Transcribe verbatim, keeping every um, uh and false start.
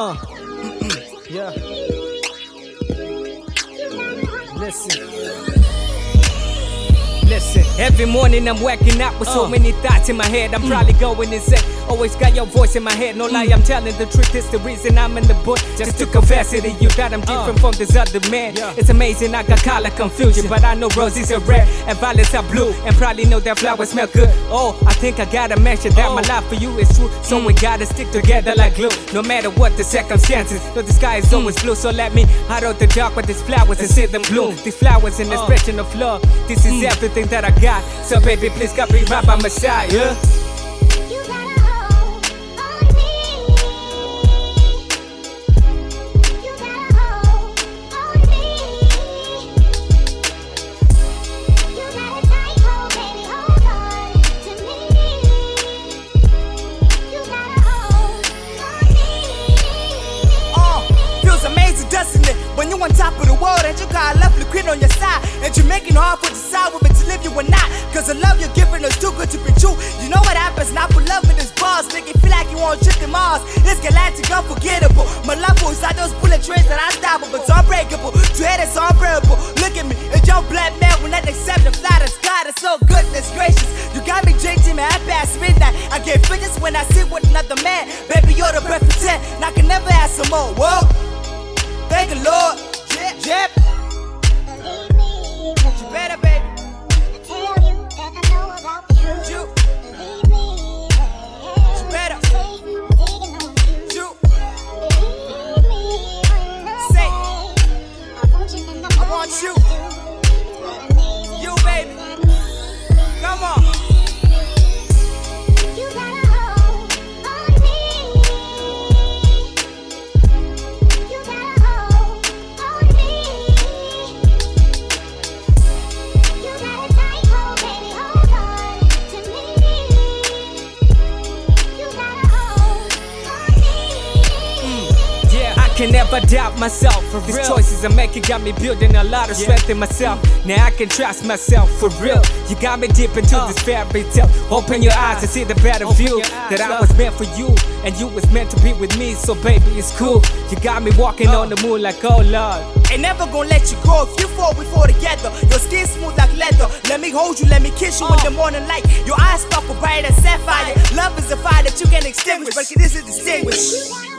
Uh, yeah. Listen. Listen, every morning I'm waking up with so uh. many thoughts in my head. I'm mm. probably going insane. Always got your voice in my head. No mm. lie, I'm telling the truth. It's the reason I'm in the book. Just to confess it to you that I'm different uh. from this other man. Yeah. It's amazing, I got color confusion, but I know roses are red and violets are blue, and probably know that flowers smell good. Oh, I think I gotta mention that oh. my life for you is true. So mm. we gotta stick together like glue, no matter what the circumstances. Though the sky is mm. always blue, so let me hide out the dark with these flowers and see them bloom. These flowers an expression of love. This is mm. everything that I got. So baby, please come be right by my side, yeah? When you on top of the world and you got a lovely queen on your side, and you're making it hard for the decide whether to live you or not. Cause the love you're giving us too good to be true. You know what happens now, put love in this bars, make it feel like you want to trip to Mars. It's galactic, unforgettable. My love was like those bullet trains that I unstoppable, it's unbreakable. To head it's unbearable. Look at me, a young black man when I accept the fly the sky. That's so goodness gracious. You got me drinking me half past midnight. I get figures when I sit with another man. Baby, you're the perfect ten, and I can never ask some more. Whoa. Thank the Lord. Yep. Yep. Believe me, you better, baby. I tell you that I know about the truth. You. Believe me, you better. You. Believe me, say, I want you and I want you. You, baby. Come on. You gotta hold on me. You gotta hold on me. You got a tight hold, baby, hold on to me. You gotta hold on me. Mm, yeah, I can never doubt myself. For these choices I'm making got me building a lot of yeah. strength in myself. Now I can trust myself for real. You got me deep into uh. this fairy tale. Open your eyes to see the better Open view that I was meant for you, and you was meant to be with me. So baby, it's cool. You got me walking uh. on the moon like oh Lord. Ain't never gonna let you go. If you fall, we fall together. Your skin smooth like leather. Let me hold you, let me kiss you uh. in the morning light. Your eyes sparkle bright as sapphire. Love is a fire that you can extinguish, but it isn't distinguished.